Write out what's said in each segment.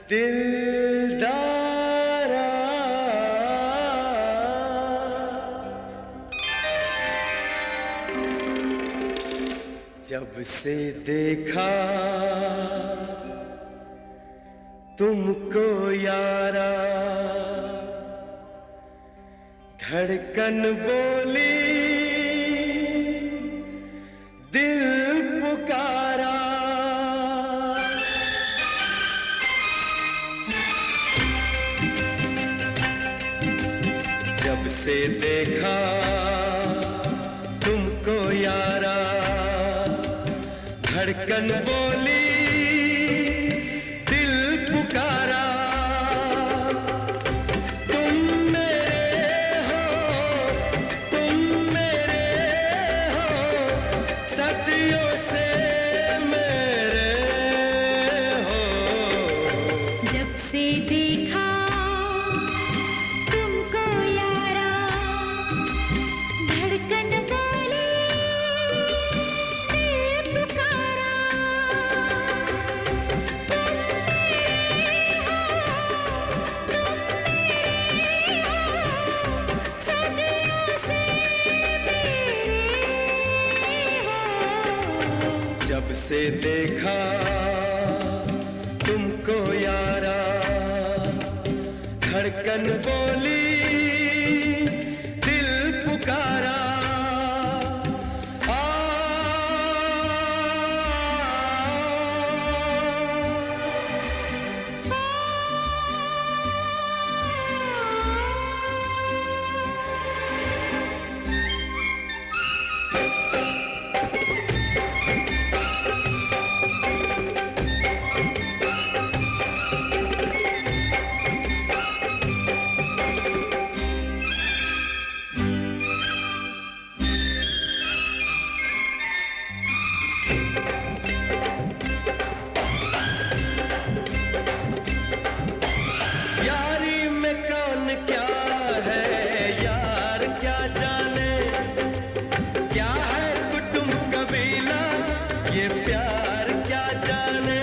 दिलदारा जब से देखा तुमको यारा, धड़कन बोली दिल पुकारा। जब से देखा तुमको यारा, धड़कन बोली दिल पुकारा। तुम मेरे हो, तुम मेरे हो, सदियों से मेरे हो। जब से देखा तुमको यारा, धड़कन बोली दिल पुकारा। जब से देखा तुमको यारा, धड़कन बोली दिल पुकारा। यारी में कौन क्या है यार क्या जाने, क्या है कुटुंब कबीला ये प्यार क्या जाने।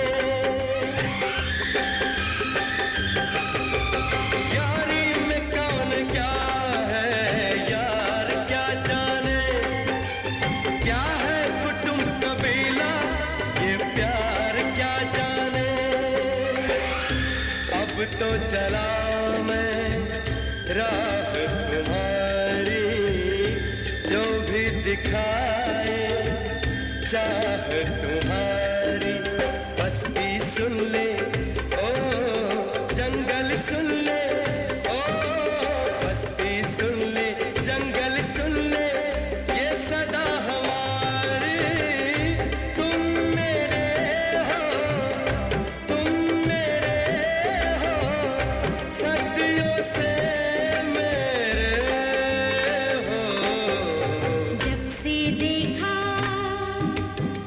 यारी में कौन क्या है यार क्या जाने, क्या है कुटुंब कबीला ये प्यार क्या जाने। अब तो चला मैं राह तुम्हारी, जो भी दिखाए चाह तुम्हारी। बस्ती सुन ले ओ जंगल सुन ले, ओ बस्ती सुन ले जंगल सुन ले, ये सदा हमारी। तुम मेरे हो, तुम मेरे हो, सदियों से मेरे हो। जब से देखा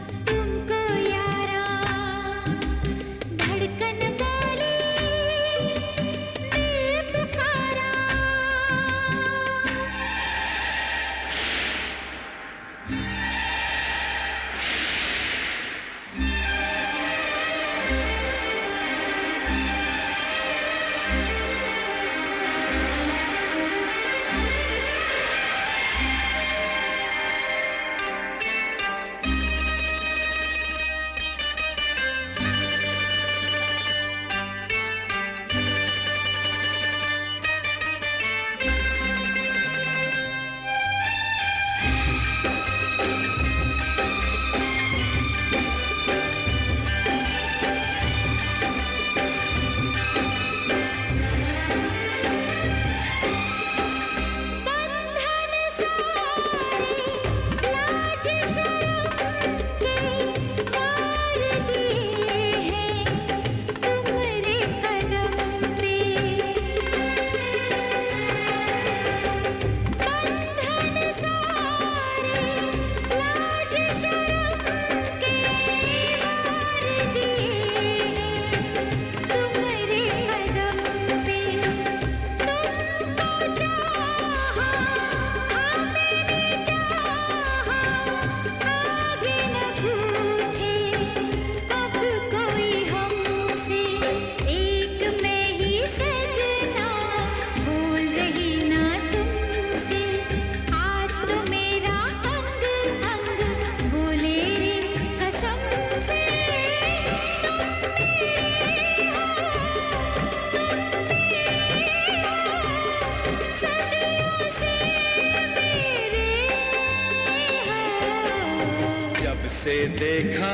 से देखा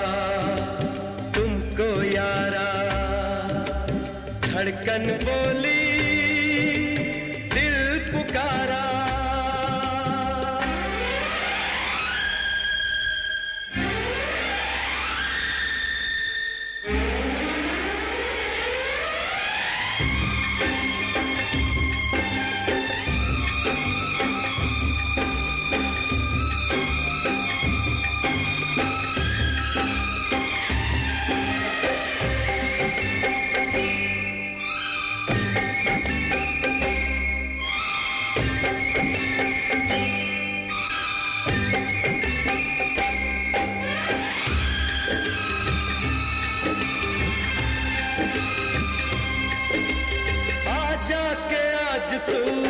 तुमको यारा, धड़कन बोली दिल पुकारा। जाके आज तू